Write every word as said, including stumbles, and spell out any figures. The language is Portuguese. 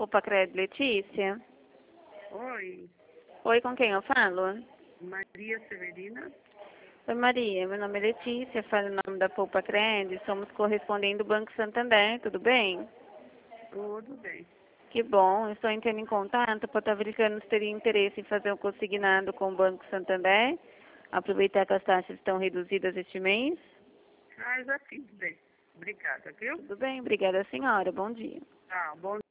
Poupa Crédito, Letícia? Oi, Oi, com quem eu falo? Maria Severina. Oi, Maria. Meu nome é Letícia, falo em nome da Poupa Crédito. Somos correspondentes do Banco Santander, tudo bem? Tudo bem. Que bom. Eu estou entrando em contato para estar verificando se teria interesse em fazer um consignado com o Banco Santander. Aproveitar que as taxas estão reduzidas este mês. Ah, já fiz bem. Obrigada, viu? Tudo bem? Obrigada, senhora. Bom dia. Tá, bom